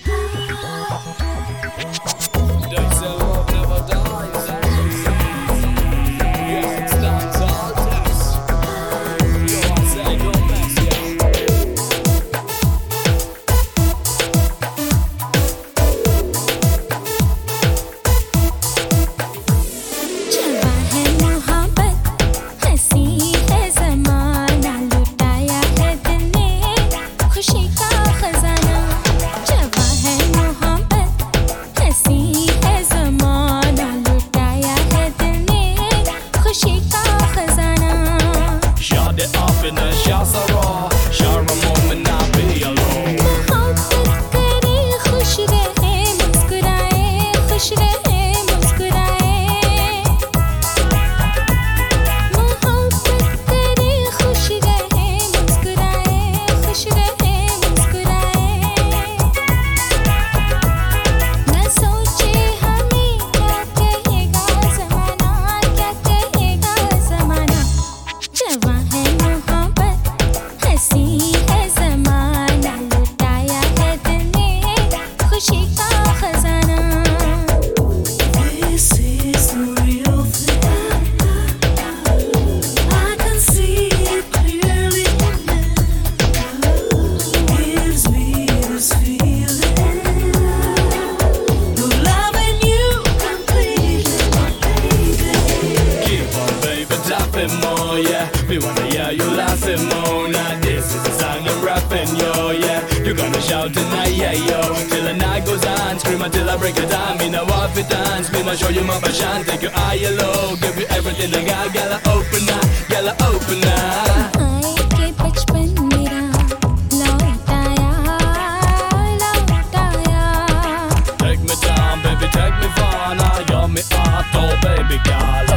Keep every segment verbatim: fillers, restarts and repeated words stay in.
more, yeah. We wanna hear you laughing more. Now this is the song I'm rapping, yo, yeah. You're gonna shout tonight, yeah, yo. Till the night goes on, scream until I break it down. Me know what it dance, me ma show you my passion. Take your eye low, give you everything I got. Gotta open up, gotta open up. Take me down, baby, take me far. Now you're me heart, oh baby girl.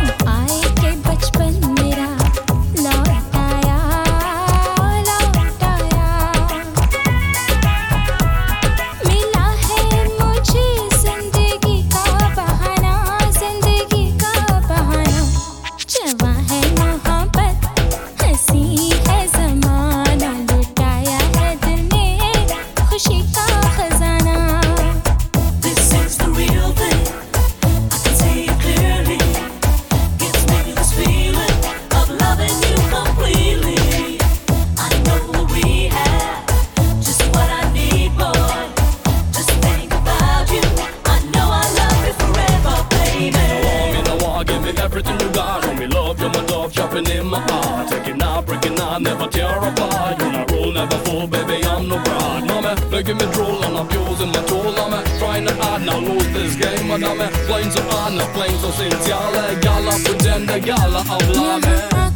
Everything you got, show me love, you're my dove, chopping in my heart. Taking out, breaking out, never tear apart. You're not rule, never fool, baby, I'm no fraud. Mommy, making me drool, and I'm using my tool. I'm trying to hard, now lose this game. And I'm playing so hard, not playing so sincere. Gala, pretend, gala, I'm lying.